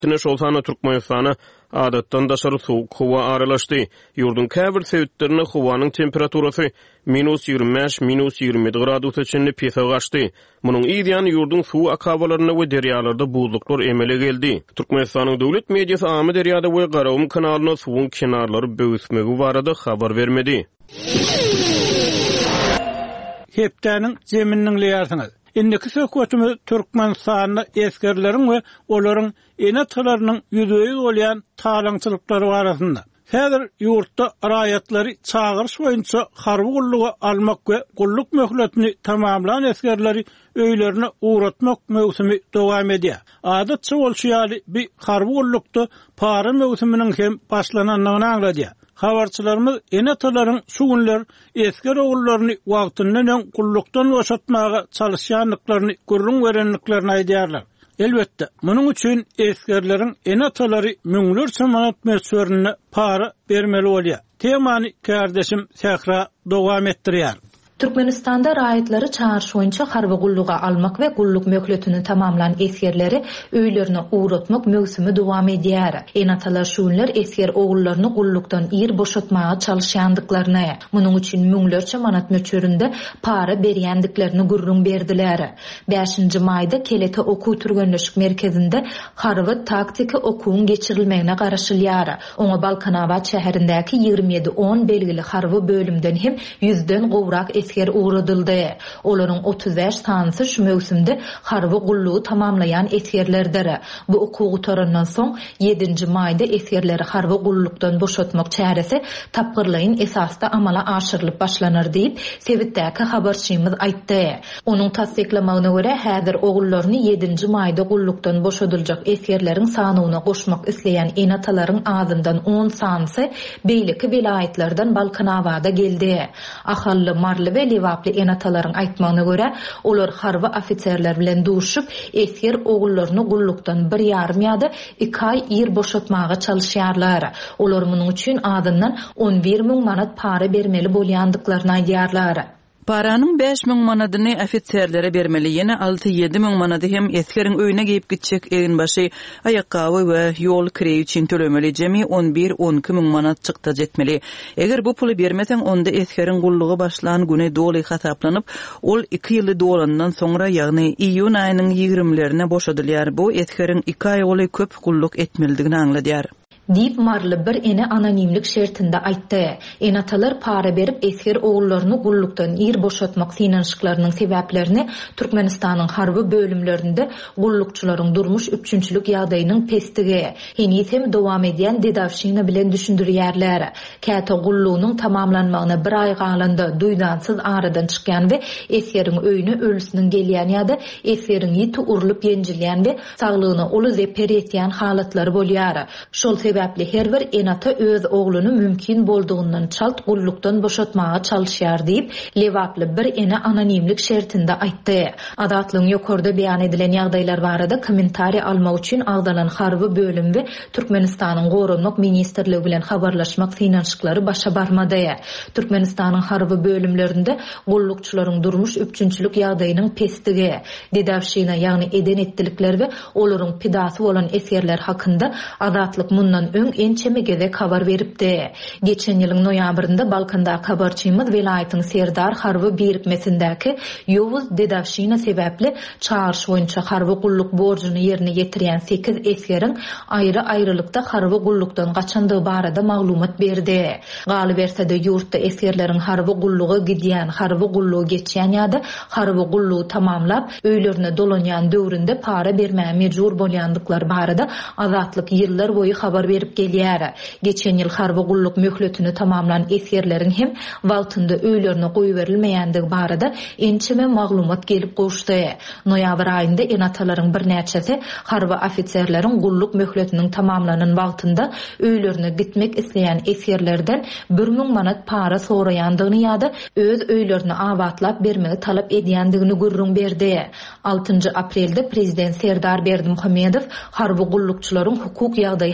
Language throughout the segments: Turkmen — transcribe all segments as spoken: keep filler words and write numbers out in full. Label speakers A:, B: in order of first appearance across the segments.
A: Tine şol sana Türkmenistana adatdan daşary soğuk hava aralaşdy. Yurdun käbir sebitlerine hawanyň temperaturasy minus ýigirme beş minus ýigirme yedi gradus içinde pesa gaçdy. Munyň ýa-da yurdun suw akabalaryna we derýalarda buzluklar emele geldi. Türkmenistanyň döwlet mediýasy amy derýada we Garawum kanalyna suwun kenarlary böwüsmegi barada habar bermedi.
B: Hepdäniň zemininiň leýarsyňyz. Indiki söhbetimiz Türkmenistanyň eskerleriň we olaryň enatlarynyň ýüzüýiz bolýan talaňçylyklary barasynda. Häzir ýurtda raýatlary çağırış boýunça harby gullugy almak we gulluk möhletini tamamlanan eskerleri öýlerine uğratmak mewsimi dowam edýär. Adatça bolşýaly bir harby gullukda para mewsiminiň hem başlananyny aňladýar. Habarçylarymyz enatalaryň şu günler esker oğullaryny wagtyndan öň gullukdan boşatmaga çalışýanlyklaryny görüň berenliklerini aýdýarlar. Elbetde, munyň üçin eskerleriň enatalary müňlerçe manat merçörüne para bermeli bolýar. Temany kardeşim Sehra dowam etdirýär.
C: Türkmenistanda raýatlary çağırış boýunça harby gulluga almak we gulluk möhletini tamamlanan eskerleri öýlerine uğratmak mewsimi dowam edýär. Enatalar şu günler esker oğullaryny gullukdan ýer boşatmaga çalışýandyklaryny, munyň üçin müňlerçe manat möçöründe para berýändiklerini gurrun berdiler. beşinji maýda Kelete okuw türgenleşik merkezinde harby taktiki okuwun geçirilmegine garaşylýar. Oňa Balkanabad şäherindäki ýigirme ýedi on belgili harby bölümden hem yüzden gowrak esker uğradyldy. Olaryň otuz beş sansy şu mewsimde harby gullugy tamamlayan eskerlerdir. Bu okuw taranyň soň ýedinji maýda eskerleri harby gullukdan boşatmak çäresi tapgyrlygyň esasda amala aşyrylyp başlanır diýip Sebitdäki habarçymyz aýtdy. Onuň tasdiklamagyna görä häzir ogullaryny ýedinji maýda gullukdan boşadyljak eskerleriň sanyna goşmak isleýän enatalaryň azyndan on sansy beýleki vilayetlerden Balkanabada geldi. Ahally marly ve lewaply enatalaryň aýtmagyna görä, olar harby ofitserler bilen duşup, esker ogullaryny gullukdan bir ýarym ýa-da iki aý ýer boşatmaga çalışýarlar. Olar munyň üçin adyndan on bir miň manat para bermeli bolýandyklaryny aýdýarlar.
D: Paranyň beş miň manadyny ofitserlere bermeli, ýene alty ýedi miň manady hem eskeriň öýüne geyip gitjek egin başy aýakgawy we ýol kireýi üçin tölemeli. Jemi on bir on iki miň manat çykda jetmeli. Eger bu puly bermeseň, onda eskeriň gullugy başlan güne doly hasaplanıp, ol iki ýyly dolandan soňra, ýagny iýun aýynyň ýigrimlerine boşadylýar. Bu eskeriň iki aý goly köp gulluk etmelidigini aňladýar.
C: Dip marly bir ene anonimlik şertinde aýtdy. Enatalar para berip esker oğullaryny gullukdan ýer boşatmak synanyşyklarynyň sebäplerini Türkmenistanyň harby bölümlerinde gullukçylaryň durmuş üçünçülük ýagdaýynyň pestigi, henisem dowam edýän dedawşyna bilen düşündirýärler. Käte gullugynyň tamamlanmagyna bir aý galanda duýdansyz aradan çykýan we eskeriň öýüne ölüsiniň gelýän ýa-da eskeriň ýiti urulyp ýenjilýän we saglygyna uly zeper etýän halatlary bolýar. Şol sebäpli her bir enata öz oğluny mümkin bolduğundan çalt gullukdan boşatmaga çalışýar diýip lewaply bir ene anonimlik şertinde aýtdy. Adatlyň ýokarda beýan edilen ýagdaýlar barada kommentari almak üçin agdalan harby bölüm we Türkmenistanyň Gorunluk ministrligi bilen habarlaşmak synanyşyklary başa barmady. Türkmenistanyň harby bölümlerinde gullukçylaryň durmuş üçünçülük ýagdaýynyň pestigi, dedawşyna ýagny eden etdilikler we olaryň pidasy bolan eskerler hakynda adatlyk mundan öň ençemegede habar beripdi. Geçen ýylyň noýabrynda Balkanda habarçymyz welaýatyň Serdar harby birikmesindäki Ýowuz dedawşyna sebäpli çağırış boýunça harby gulluk borjuny ýerine ýetirýän sekiz eskeriň aýry-aýrylykda harby gullukdan gaçandygy barada maglumat berdi. Galy bersede ýurtda eskerleriň harby gullugy gidýän, harby gullugy geçýän ýa-da harby gullugy tamamlap öýlerine dolanýan döwründe para bermäge mejbur bolýandyklary barada azatlyk ýyllar boýy habar berip gelýär. Geçen ýyl harby gulluk möhletini tamamlanan eskerleriň hem wagtynda öýlerine goýup berilmeýändigi barada ençeme maglumat gelip goşdy. Noýabr aýynda enatalaryň bir näçesi harby ofitserleriň gulluk möhletiniň tamamlanan wagtynda öýlerine gitmek isleýän eskerlerden bir miň manat para soraýandygyny ýa-da öz öýlerini abatlap bermegi talap edýändigini gurrun berdi. altynjy aprelde prezident Serdar Berdimuhammedow harby gullukçylaryň hukuk ýagdaýy hakynda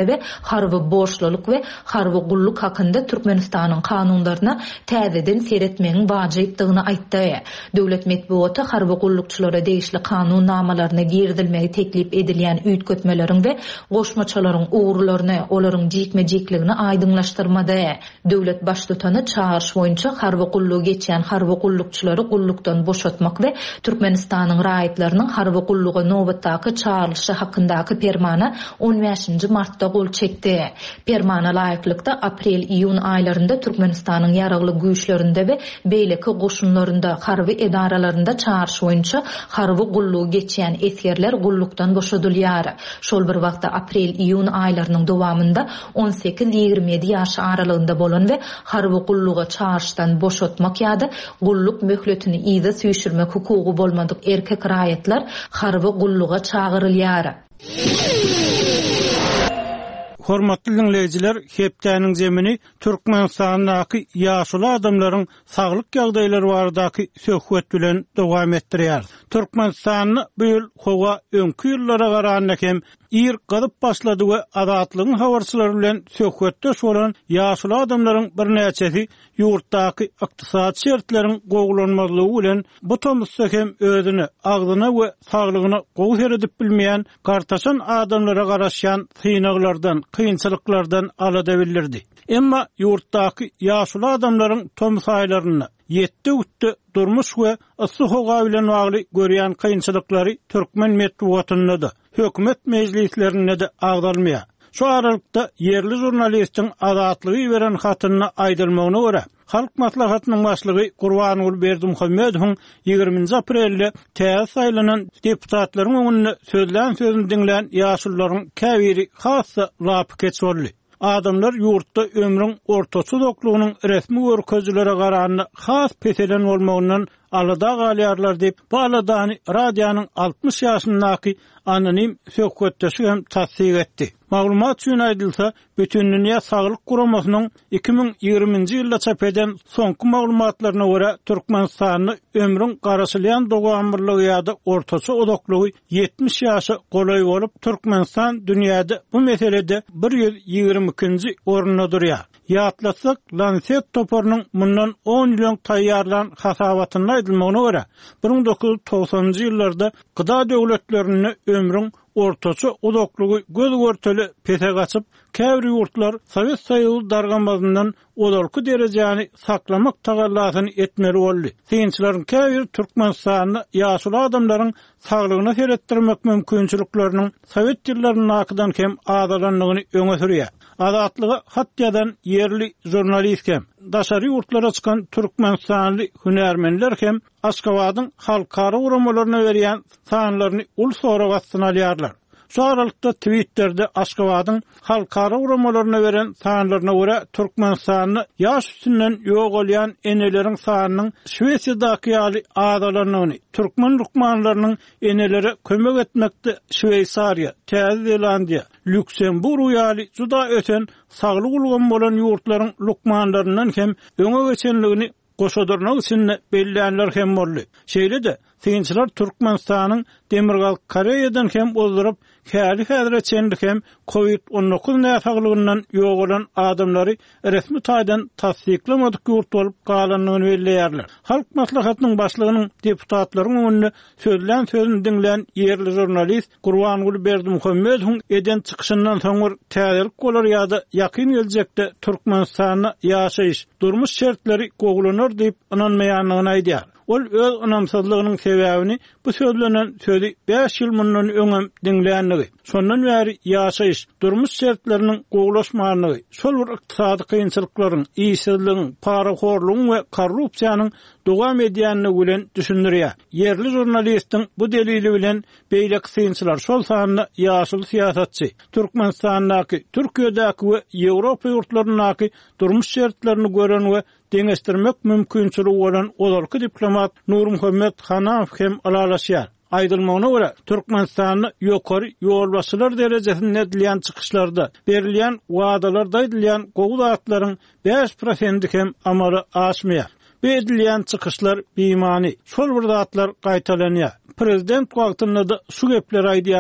C: we harby borçluluk we harby gulluk hakynda Türkmenistanyň kanunlaryna täzeden seretmegiň wajypdygyny aýtdy. Döwlet medeniýeti harby gullukçylara degişli kanun namalaryna girdilmegi teklip edilýän üýtgetmeleriň we goşmaçalaryň uğurlaryny, olaryň jikme-jikligini aýdyňlaşdyrmady. Döwlet başlytany çağırış boýunça harby gullugy geçýän harby gullukçylary gullukdan boşatmak we Türkmenistanyň raýatlarynyň harby gulluga nobatdaky çağrylşy hakyndaky permana on beşinji martda gol çekdi. Permana laýyklykda aprel-iýun aýlarynda Türkmenistanyň ýaragly güýçlerinde we beýleki goşunlarynda harby edaralarynda çağırış boýunça harby gullugy geçýän eskerler gullukdan boşadylýar. Şol bir wagtda aprel-iýun aýlarynyň dowamında on sekiz ýigirme ýedi ýaş aralygynda bolan we harby gulluga çağırşdan boşatmak ýa-da gulluk möhletini ýa-da süýşürmek hukugy bolmadyk erkek raýatlar harby gulluga çağırylýar.
B: Hormatly dinleyijiler, hepdäniň zemini Türkmenistanyň ýaşuly adamlaryň saglyk ýagdaýlary baradaky söhbet bilen dowam etdirýär. Türkmenistanyň bu ýyl howa öňkü ýyllara garaganda hem ir gadyp başlady we azatlygyň habarçylary bilen söhbetde bolan ýaşuly adamlaryň bir näçesi ýurtdaky ykdysat şertleriň gowlanmalygy bilen bu tomuzda hem özüni, agdyna we saglygyna gowy edip bilmeýän gartaşan adamlara garaşan syynaglardan, kynçylyklardan alada bildirdi. Emma ýurtdaky ýaşuly adamlaryň tomsaýlaryny ýetdi utdy durmuş we ysy howa bilen bagly görýän kynçylyklary türkmen medeniýetinde hökümet meclislerinde de agdalmaya. Şu aralykda yerli jurnalistiň azatlygy beren hatyny aýdylmagyna görä, Halk maslahatynyň başlygy Gurbanuly Berdimuhammedowyň ýygrüminji aprelde täze saýlanan deputatlaryň öňünde sözlän sözüni dinleýän ýaşullaryň käbiri hassa lap keçboldy. Adamlar ýurtda ömrüň ortaçy doklugynyň resmi görkezlere garany has peselen bolmagyndan alada galýarlar diýip baladany radiýanyň altmış ýaşyndaky anonim söhbetdeşi hem tasdiq etdi. Maglumat üçin aýdylsa, bütün dünýä saglyk guramasynyň iki ming ýigriminji ýylda çap eden soňky maglumatlaryna görä Türkmenistanyň ömrüň garaşylýan dowamlyligi ýa-da ortaçy odaklygy yetmiş ýaşy golay bolup Türkmenistan dünýäde bu meselede bir ýüz ýigirmi ikinji orunda durýar. Ýatlasak, Lancet toparynyň mundan on ýyl taýýarlan hasabatyna aýdylmagyna görä bir ming dokuz ýuz togsanjy ýyllarda gyda döwletlerini ömrüň ortaçy odaklygy göz görteli pete gaçyp, käbir ýurtlar Sowet Soýuzy dargamazyndan olarky derejäni saklamak tagallasyny etmeli boldy. Synçylaryň käbir Türkmenistanyň ýaşuly adamlaryň saglygyna seretdirmek mümkinçiliklerini Sowet ýyllarynyň akydan hem adalanlygyny öňe sürýär. Azatlygy hatýadan yerli jurnalist hem daşary ýurtlara çykan Türkmenistanly hünärmenler hem Aşgabatyň halkara uramalaryna berýän sanlaryny ul soragatsyna alýarlar. Şu aralykda Twitter'de Aşgabatyň halkara uramalaryna beren sanlaryna görä Türkmenistanyň ýaş üstünden ýok bolýan eneleriň sanynyň Şweýçardaky ýaly adalanyny, türkmen lukmanlarynyň eneleri kömek etmekde Şweýçariýa, Täze Zelandiýa, Lüksemburg ýaly juda öten saglyk ulgan bolan ýurtlaryň lukmanlaryndan hem öňe geçenligini goşadyrnak üçin belliler hem boldy. Şeýle-de synçylar Türkmenistanyň Demirgal Koreýadan hem boldurup häli häzire çendik hem covid on dokuz näsaglygyndan ýok bolan adamlary resmi taýdan tasdiklamadyk ýurt bolup galanlygyny belleýärler. Halk maslahatynyň başlygynyň deputatlaryň öňünde sözlän sözüni dinleýän yerli jurnalist Gurbanuly Berdimuhammedowyň eden çykyşyndan soňra täzelik bolar ýa-da ýakyn geljekde Türkmenistanyň ýaşaýyş durmuş şertleri gowlanır diýip inanmaýanlygyny aýdýar. Ol öz anamsızlygynyň sebäbini bu sözlenen sözi beş ýyl mundan öňem dinleýänligi, şondan bäri ýaşaýyş durmuş şertleriniň gowlaşmagyny, şol bir ykdysady kynçylyklaryň, iýsizligiň, paraxorlugyň we korrupsiýanyň dowam edýänligi bilen düşündirýär. Yerli jurnalistiň bu delili bilen beýlek synçylar şol sanyny ýaşul siýasatçy, Türkmenistanyň, Türkiýedäki we Ýewropa ýurtlarynyň durmuş şertlerini gören we deňestirmek mümkinçiligi bolan olarky diplomat Nurmuhammed Hanaw hem alalaşýar. Aýdylmagyna görä, Türkmenistanyň ýokary ýolbaşçylar derejesinde edilýän çykyşlarda berilýän wadalarda edilýän gowdatlaryň beş prosent hem amala aşmaýar. Bu edilýän çykyşlar beýmani, şol bir zatlar gaýtalanýar. Prezident wagtynda da şu gepler aýdýardy.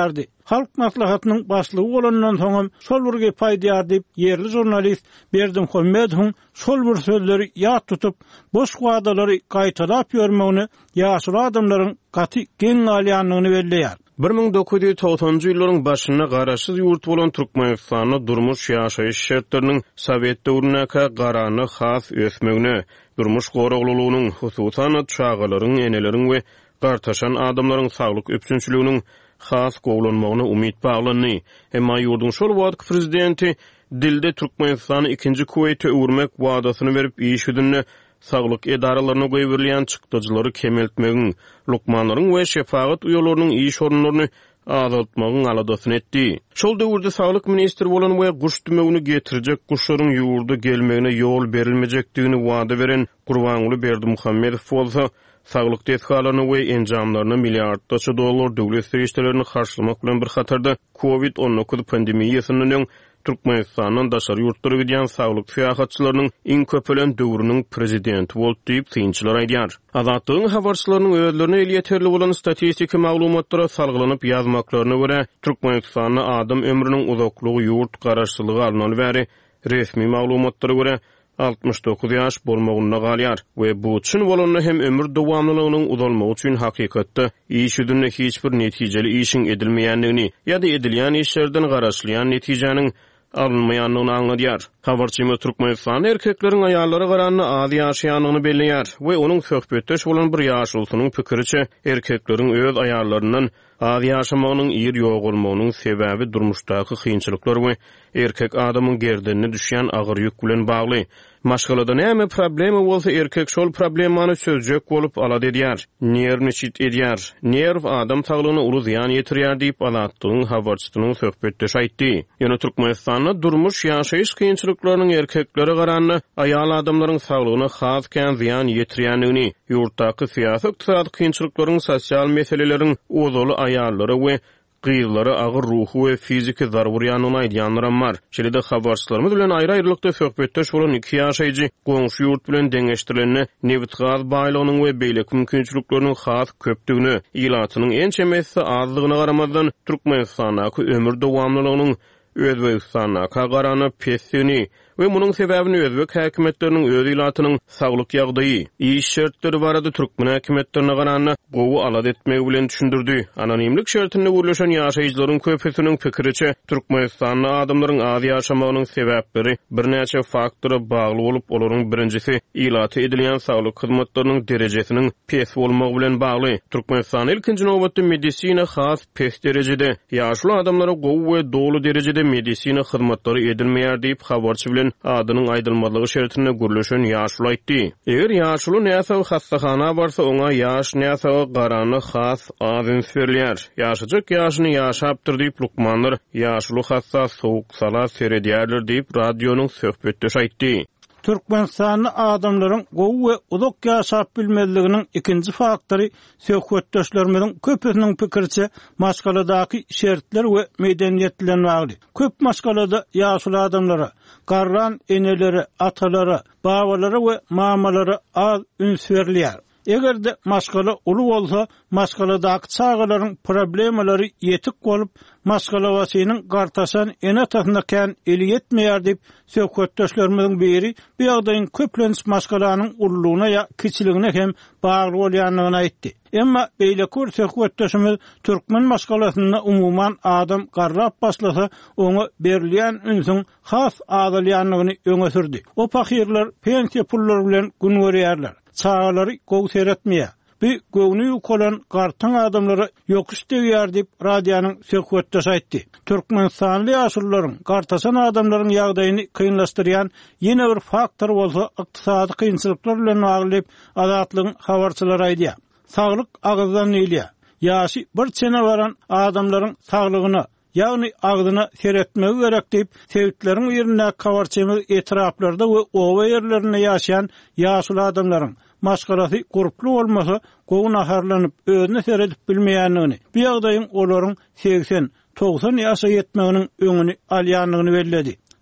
B: halk maslahatynyň başlygy bolandan soňam şol bir paýdýar diýip yerli jurnalist Berdim Hemmedow şol bir sözleri ýat tutup boş wagdalary gaýtalap ýörmegini ýaşul adamlaryň gaty geň alýanlygyny belleýär.
A: bir ming dokuz yüz togsanjy ýyllaryň başyna garaşsyz ýurt bolan Türkmenistanyň durmuş ýaşaýyş şertleriniň Sowet döwrünäki garany has ösmegine, durmuş goraglylygynyň hususan çağalaryň, eneleriň we gartaşan adamlaryň saglyk öpsünçiliginiň has gowlanmagyna umyt baglandy. Emma ýurdun şol wagtky prezidenti dilde Türkmenistany ikinji Kuweyt'e öwürmek wadasyny berip iş üdünne saglyk edaralaryna goýberýän çykdyjylary kemeltmegin, lukmanlaryň we şefaat uýalarynyň iş orunlaryny azaltmagyň aladasyny etdi. Şol döwürde saglyk ministri bolan we guş tümegini getirjek guşlaryň ýurda gelmegine ýol berilmejekdigini wada beren Gurbanuly Berdimuhammedow bolsa, saglyk tesgalaryny we enjamlaryny milliardlarça dollar döwlet serişlerini karşılamak bilen bir hatarda covid on dokuz pandemiýasynyň Türkmenistanyň daşary ýurtlary gidýän saglyk fiýahatçylarynyň iň köpelen döwrüniň prezidenti bolup diýip synçylar aýdýar. Azatlygyň habarçylarynyň özlerine el ýeterli bolan statistik maglumatlara salgylanyp ýazmaklaryna görä, Türkmenistanyň adam ömrüniň uzaklygy ýurt garaşsylygy alynan bäri resmi maglumatlara görä altmış dokuz ýaş bolmagyna galýar we bu üçin bolany hem ömür dowamlylygynyň uzalmagy üçin hakykatda iş üdünne hiç bir netijeli işin edilmeýändigini ýa-da edilýän işlerden garaşlyan netijäniň alınmaýanlygyny aňladýar. Habarçymy Türkmenistan erkekleriň aýallary garanyny az ýaşaýanlygyny belleýär we onuň söhbetdeş bolan bir ýaşulysynyň pikiriçe erkekleriň öz aýallarynyň az ýaşamagynyň ýer ýok bolmagynyň sebäbi durmuşdaky kynçylyklar we erkek adamyň gerdenine düşýän agyr ýük bilen bagly. Maşgalada näme problemi bolsa erkek şol problemany sözjek bolup alad edýär. Nerwni çit edýär. Nerw adam saglygyna uly ziýan ýetirýär diýip alatdygyň habarçysynyň söhbetdeş aýtdy. Ýöne Türkmenistanyň durmuş ýaşaýyş kynçylyklarynyň erkeklere garanyny aýal adamlaryň saglygyna has kän ziýan ýetirýändigini, ýurtdaky syýasat iqtisady kynçylyklaryň sosial meseleleriň ozaly aýallary we gyýylary agyr ruhy we fiziki zarurýanyny aýdýanlar bar. Şeýle-de habarçylarymyz bilen aýry-aýrylykda söhbetdeş bolan iki ýaşaýjy goňşy ýurt bilen deňeşdirilenine nebit gaz baýlagynyň we beýlek mümkinçiliklarynyň has köpdigini, ýylatynyň en çemesi azlygyna garamazdan Türkmenistanyň ömür dowamlylygynyň Özbekistanyňa garany pesini we munyň sebäbini özbek häkimetleriniň öz ýylatynyň saglyk ýagdaýy, iş şertleri barada türkmen häkimetlerine garany gowy alad etmegi bilen düşündirdi. Anonimlik şertinde gürleşen ýaşaýjylaryň köpüsiniň pikiriçe Türkmenistanyň adamlaryň az ýaşamagynyň sebäpleri birnäçe faktory bagly bolup, olaryň birincisi ýylaty edilýän saglyk hyzmatlarynyň derejesiniň pes bolmagy bilen bagly. Türkmenistan ilkinji nowbatda medisina has pes derejede, ýaşly adamlara gowy we dolu derejede medisina hyzmatlary edilmeýär diýip habarçy bilen adynyň aýdylmalygy şertine gürleşen ýaşly aýtdy. Eger ýaşly näse hastahana barsa, oňa ýaş näse garany has azyn berýär. Ýaşajak ýaşyny ýaşapdyr diýip lukmanlar ýaşly hasta sowuk sala seredýärler diýip radionuň söhbetdeş aýtdy.
B: Türkmenistanyň adamlaryň gowy we uzak ýaşap bilmezliginiň ikinji faktory söhbetdeşlerimiň köpüsiniň pikiriçe maşgaladaky şertler we medeniýet bilen bagly. Köp maşgalada ýaşly adamlara, garran eneleri, atalary, babalary we mamalary az üns berilýär. Egerde maşgala uly bolsa, maşgaladaky çağalaryň problemleri ýetik bolup, maşgala wasynyň gartaşan ene tasyna kän eli ýetmeýär diýip söhbetdeşlerimiň biri bu ýagdaýyň köplenç maşgalanyň ululugyna ýa kiçiligine hem bagly bolýanlygyny aýtdy. Emma beýle kör söhbetdeşimiz türkmen maşgalasyna umuman adam garrap başlasa, oňa berilýän ünsüň has azalýanlygyny öňe sürdi. O pahirler pensiýa pullary bilen gün görýärler. Çağalary gow seretmeýär. Bu gowny kolan gartan adamlara ýokuş degýär diýip radionyň söhbetdeş aýtdy. Türkmenistanly ýaşullaryň gartasan adamlaryň ýagdaýyny kynlaşdyrýan ýene bir faktor bolsa ykdysady kynçylyklar bilen bagly azatlygyň habarçylary aýdýar. Saglyk agzdan ýylýar. Ýaşy bir çene baran adamlaryň saglygyna, ýagny agzyna seretmegi gerek diýip sewitleriň ýerine kawarçymyz etraplarda we owa ýerlerinde ýaşaýan ýaşly adamlaryň maşgalasy guruply bolmasa gowy naharlanyp özüne seredip bilmeýänligini, bu ýagdaýyň olaryň seksen togsan ýaşa ýetmeginiň öňüni alýanlygyny belledi.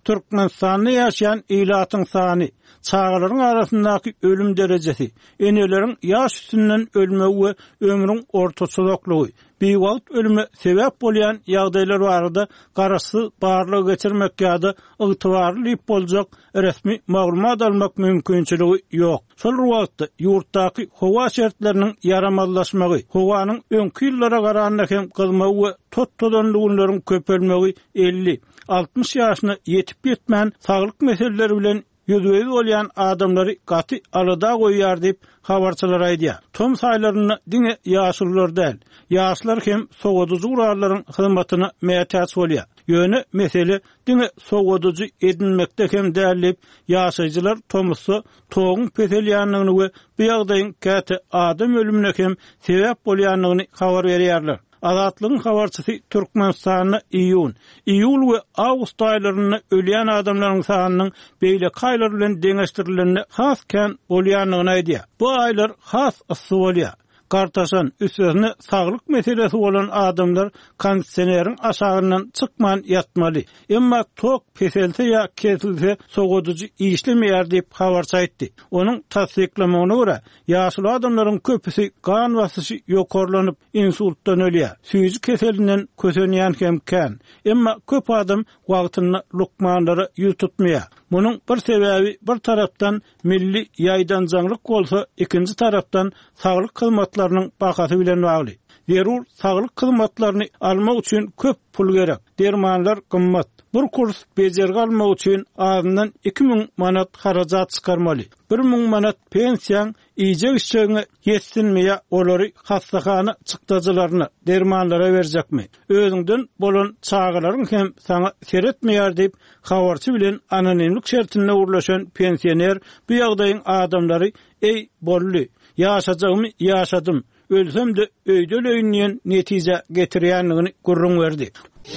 B: Türkmenistan'da yaşayan ilatın sany, çağlaryň arasyndaky ölüm derecesi, enelerin yaş üstünden ölmegi we ömrüň ortaçylyklygy, beýwagt ölüme sebäp bolýan ýagdaýlar barada garasy barlyk geçirmek ýa-da ygtybarly boljak resmi maglumat almak mümkinçiligi ýok. Şol wagtda ýurtdaky howa şertleriniň yaramazlaşmagy, howanyň öňki ýyllara garaganda hem gylmagy we tot-todanlygylaryň köpelmegi elli altmış ýaşyna ýetip ýetmän saglyk meseleleri bilen yüzüýüz bolýan adamlary gaty alada goýýar diýip habarçylar aýdýar. Tom saýlaryny diňe ýaşullar däl, ýaşlar hem sowadyjy gurallaryň hyzmatyna mätäç bolýar. Ýöne mesele diňe sowadyjy edinmekde hem dälip ýaşaýjylar tomusy toğun peselýanlygyny we bu ýagdaýyň käte adam ölümine hem sebäp bolýanlygyny habar berýärler. Azatlygyň habarçysy Türkmenistanyň iýun, iýul we awgust aýlaryny ölýän adamlaryň sanynyň beýle kaýlar bilen deňeşdirilenine hasken bolýanlygyny aýdýar. Bu aýlar has ysy bolýar. Gartaşan üstüne saglyk meselesi bolan adamlar kondisionieriň aşagyndan çykman ýatmaly. Emma tok peselse ýa kesilse sowadyjy işlemeýär diýip habarça aýtdy. Onuň tasdiklamagyna görä, ýaşly adamlaryň köpüsi gan basyşy ýokarlanyp insultdan ölýär. Süýji keselinden kösenýän hem kän. Emma köp adam wagtyny lukmanlara ýüz tutmaýar. Munyň bir sebäbi bir tarapdan milli ýaýdanjanglyk bolsa, ikinji tarapdan saglyk hyzmatlarynyň bahasy bilen bagly. Derur saglyk hyzmatlaryny almak üçin köp pul gerek. Dermanlar gymmat. Bir kurs bejerge almak üçin azyndan iki ming manat harajat çykarmaly. bir ming manat pensiýaň iýje işçiňe ýetsinmeýä olary hastahana çykdajalaryna, dermanlara berjekmi? Özüňden bolan çağalaryň hem saňa seretmeýär diýip habarçy bilen anonimlik şertinde urlaşan pensioner bu ýagdaýyň adamlary ey bolly, ýaşajagmy ýaşadym, ölsem de öýde öýnýän netije getirýänligini gurrun berdi.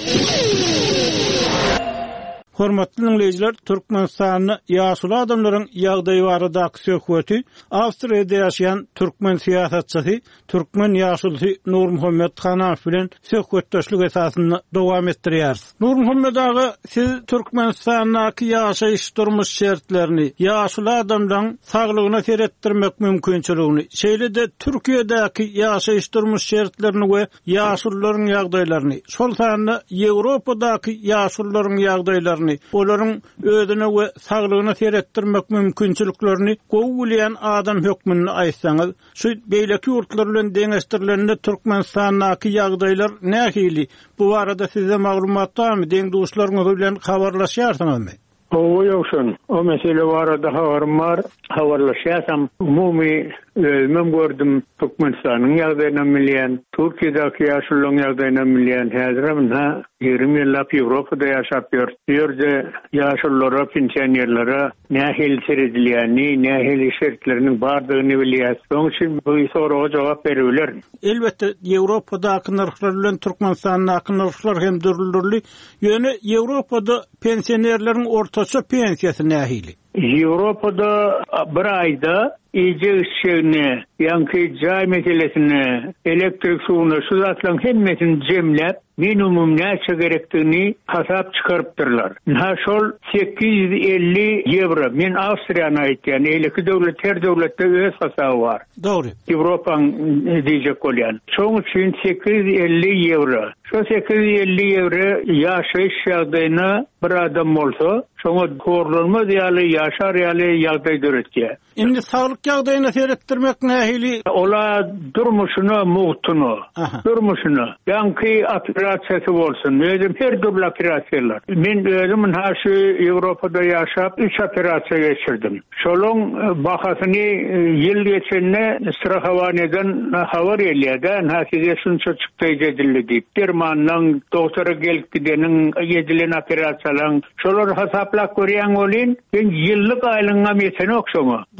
B: Hormatly dinleyijiler, Türkmenistanyň ýaşly adamlaryň ýagdaýy baradaky söhbeti Awstriýada ýaşaýan türkmen siýasatçysy, türkmen ýaşulysy Nur Muhammed Hanafi bilen söhbetdeşlik esasynda dowam etdirýär. Nur Muhammed aga, siz Türkmenistanyň ýaşaýyş durmuş şertlerini, ýaşly adamlaryň saglygyna seretdirmek mümkinçiligini, şeýle-de Türkiýedäki ýaşaýyş durmuş şertlerini we ýaşullaryň ýagdaýlaryny, şol sanda Ýewropadaky ýaşullaryň ýagdaýlaryny, olaryň özüne we saglygyna seretdirmek mümkinçiliklerini gowulýan adam hökmüni aýtsaňyz, şu beýleki ýurtlar bilen deňeşdirileninde Türkmenistanyň ýagdaýlar nähili? Bu barada size maglumat barmy? Deň duşlaryňyz bilen habarlaşýarsyňyzmy?
E: O ýokşun, o mesele barada habarym bar, habarlaşýarsam, umumy özüm gördüm Türkmenistanyň ýagdaýyna bilýän, Türkiýedäki ýaşullaryň ýagdaýyna bilýän, häzir ha ýigri ýyllap Ýewropada ýaşap ýör. Ýerde ýaşullara, pensionerlere nähili seredilýäni, nähili şertleriniň bardygyny bilýär. Şoň üçin bu soraga jogap berýärler.
B: Elbette Ýewropadaky narhlar bilen Türkmenistanyň narhlar hem dürlürli. Ýöne Ýewropada pensionerleriň ortaça pensiýasy nähili?
E: Ýewropada bir aýda iýje işçilerine, ýa-ni jaý meselesini, elektrik suwuny, şu zatlaryň hemmesini jemläp, minimum näçe gerekdigini hasap çykarypdyrlar. Ha şol sekiz yüz elli euro. Men Awstriýany aýtýan, elki döwlet her döwletde öz hasaby bar.
B: Dogry.
E: Ýewropaň diýjek bolýan. Şoň üçin sekiz yüz elli euro. Şu sekiz yüz elli euro ýaşaýyş ýagdaýyna bir adam bolsa, şoňa gorlanma diýýärler, ýaşar ýaly ýagdaý göretýär.
B: Indi saglyk ýagdaýyna seretdirmek nähili?
E: Ola durmuşyna, muhtuny, durmuşyna, ýa-ni operatsiýasy bolsun, özüm her türlü operasiýalar. Men özüm haşy Ýewropada ýaşap üç operasiýa geçirdim. Şolun bahasyny ýyl geçende Strahawaneden habar elýärden, hasyge şunça çykdy edildi diýip, dermanyň doktora gelip gideniň edilen operasiýalaryň şolar hasaplap görýän bolyn, ben ýyllyk aýlyňa mesele okşama.
B: Dogry.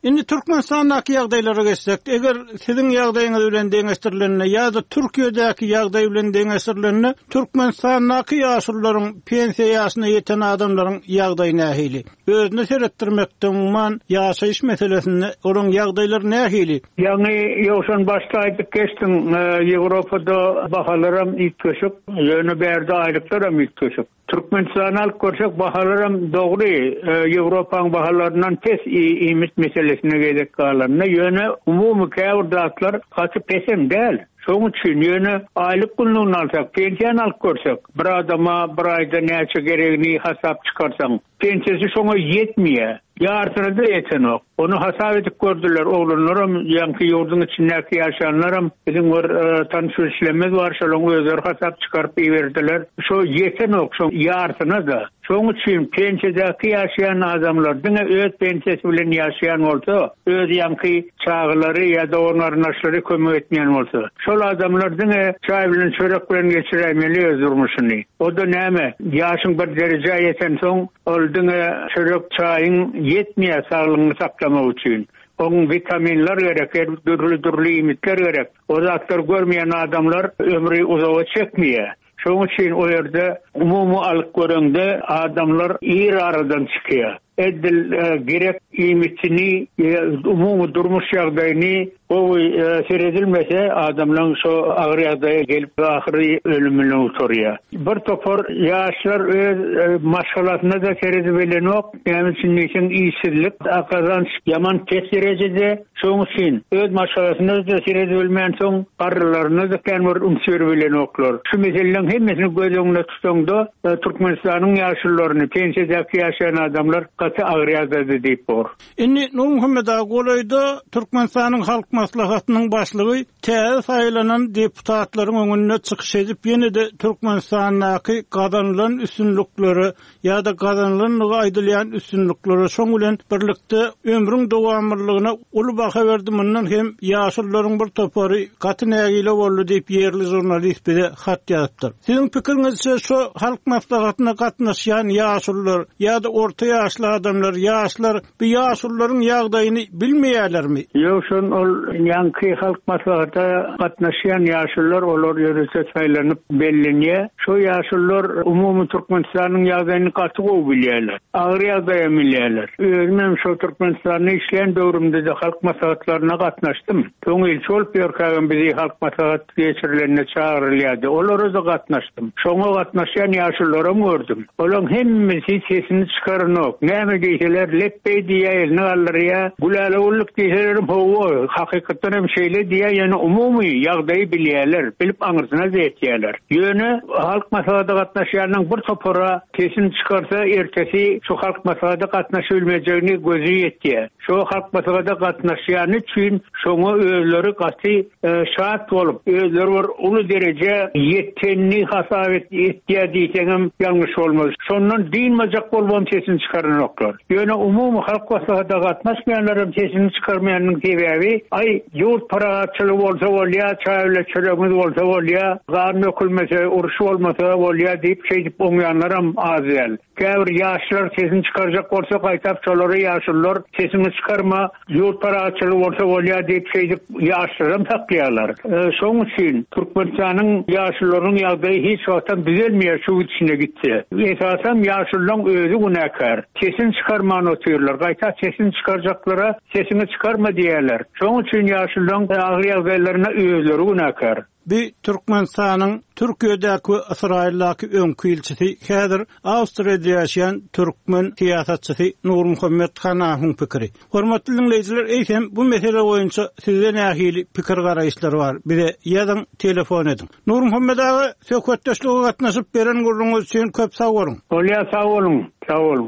B: Indi Türkmenistan'daki ýagdaýlara geçsek, eger siziň ýagdaýyňyz bilen deňeşdirilende ýa-da Türkiýedäki ýagdaý bilen deňeşdirilende Türkmenistan'daki ýaşullaryň pensiýa ýaşyna ýeten adamlaryň ýagdaýy nähili? Özüni seretdirmekden man ýaşaýyş meselesinde olaň ýagdaýlary nähili?
E: Ýani ýoşan başlaýdyk geçdiň Ýewropada bahalarym ilk köşük, ýöne berde aýlyklarym ilk köşük. Türkmenistan'al köşük bahalarym dogry Ýewropaň bahalaryndan pes iýmit meselesine gelek galanna ýöne umumy käwrdatlar gaty pesem däl. Şoň üçin ýöne aýlyk gulnugyny alsak, pensiýany alyp görsek, bir adama bir aýda näçe geregini hasap çykarsaň, pensiýasy şoňa ýetmeýär. Ýartyna da ýetenok. Onu hasap edip gördüler. Oğlanlarım, ýanky ýurdun içindäki ýaşanlarym, bizim bir tanışyşlemez bar, şolaň özleri hasap çykaryp berdiler. Şo ýetenok, şo ýartyna da. Şoň üçin pensiýadäki ýaşaýan adamlar diňe öz pensiýasy bilen ýaşaýan bolsa, öz ýanky çağlary ýa-da onlaryň aşlary kömek etmeýän bolsa, şol adamlar diňe çaý bilen çörek bilen geçiremeli öz durmuşyny. O da näme? Ýaşyň bir derejä ýeten soň, ol diňe çörek çaýyň yetmeýär saglygyny saklamak üçin. Onun vitaminler gerek, dürlü-dürlü imitler gerek. O zatlar görmeýän adamlar ömrü uzağa çekmeýär. Şoň üçin o ýerde umumy alyp görende adamlar ýer aradan çykýar. Edil gerek imitini, umumy durmuş ýagdaýyny o seredilmese adamlaryň şo agyr ýagdaýa gelip ahyry ölümüne uturýar. Bir topar ýaşlar öz maşgalatyna da seredip bilenok, ýani şunyň iýsizlik, akazanç ýaman tes derejede, şoň üçin öz maşgalatyna da seredip bilmän soň garrylaryny da kämir umsür bilenoklar. Şu meselelerin hemmesini göz öňünde tutsaňda Türkmenistanyň ýaşlaryny, pensiýadäki ýaşaýan adamlar gaty agyr ýagdaýda diýip bor.
B: Indi Nur Muhammed Agolayda Türkmenistanyň halk maslahatynyň başlygy täze saýlanan deputatlaryň öňüne çykyş edip ýene-de Türkmenistanyň gazanylan üstünlükleri ýa-da gazanylanlygy aýdylýan üstünlükleri şoň bilen birlikde ömrüň dowamlylыgyna uly baha berdi. Mundan hem ýaşlaryň bir topary gaty nägile boldy diýip ýerli jurnalist bile hat ýazdypdyr. Siziň pikiriňizçe şu halk maslahatyna gatnaşýan ýaşlar ýa-da orta ýaşly adamlar, ýaşlar bu ýaşlaryň ýagdaýyny bilmeýärlermi?
E: Ýok, şol ol ýanky halk maslahatyna gatnaşýan ýaşlar olar ýörese saýlanyp bellenýär. Şo ýaşlar umumy Türkmenistanyň ýagdaýyny gaty gowy bilýärler. Agyr ýagdaýa bilýärler. Özüm şo Türkmenistanyň işleýän döwrümde de halk maslahatlaryna gatnaşdym. Töňil şol ýerkägän bizi halk maslahat geçirilenine çağırylýardy. Olary da gatnaşdym. Şoňa gatnaşýan ýaşlary gördüm. Olaň hemmesi sesini çykarnok. Näme diýseler, leppe diýär, nälerýär, gulalawlyk diýseler, howa hakykatdan hem şeýle diýär, ýani umumy ýagdaýy bilýärler, bilip aňyrsyna zetýärler. Ýöne halk maslahatyna gatnaşýanyň bir topara sesini çykarsa, ertesi şu halk maslahatyna gatnaşylmajygyny gözü ýetýär. Şo halk maslahatyna gatnaşýany üçin şoňa özleri gaty şart bolup, özleri bir uly dereje ýetkenini hasap etýär diýsem ýalňyş bolmaz. Şondan diýilmejek bolgan sesini çykarnoklar. Ýöne umumy halk maslahatyna gatnaşmaýanlaryň sesini çykarmaýanyň sebebi ay ýurt paraçyly bolsa bolýar, çaýla çöregimiz bolsa bolýar, garny ökülmese, uruş bolmasa bolýar diýip şeýdip oňýanlarym az däl. Käbir ýaşlar sesini çykarjak bolsa gaýtap şolary ýaşlar sesini çykarma, ýurt paraçyly bolsa bolýar diýip şeýdip ýaşlarym taklaýarlar. Şoň üçin Türkmenistanyň ýaşlaryň ýagdaýy hiç wagtdan düzelmeýär şu içine gitse. Esasen ýaşlaryň özü günäkär. Sesini çykarman oturýarlar. Gaýta sesini çykarjaklara sesini çykarma diýerler. Şoň üçin ýaşlaryň agyr ýagdaýlaryna özleri günäkär.
B: Bir Türkmenistanyň Türkiýedäki Israildaky öňkü ilçisi häzir Awstriýada ýaşaýan türkmen siýasatçysy Nur Muhammed Hanahyň pikiri. Hormatly dinleýijiler, eýsem bu mesele boýunça sizden nähili pikir garaýşlary bar. Bize ýazyn, telefon edin. Nur Muhammed aga söhbetdeşlige gatnaşyp beren gurulňyz üçin köp sag bolun.
E: Olýa, sag bolun, sag bolun.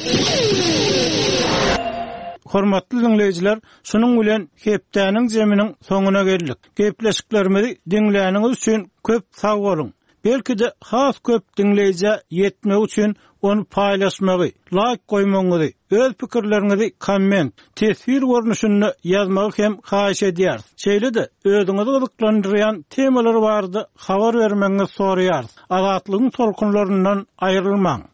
B: Hormatly dinleýijiler, şunuň bilen hepdäniň jeminiň soňuna geldik. Gepleşiklerimizi dinläniňiz üçin köp sag bolun. Belki de has köp dinleýije ýetmek üçin onu paýlaşmagy, like goýmagy, öz pikirleriňizi komment, tesir görnüşünde ýazmagy hem haýyş edýär. Şeýle-de özüňizi gyzyklandyrýan temalar bardy, habar bermeňizi soraýar. Azatlygyň tolkunlaryndan aýrylmaň.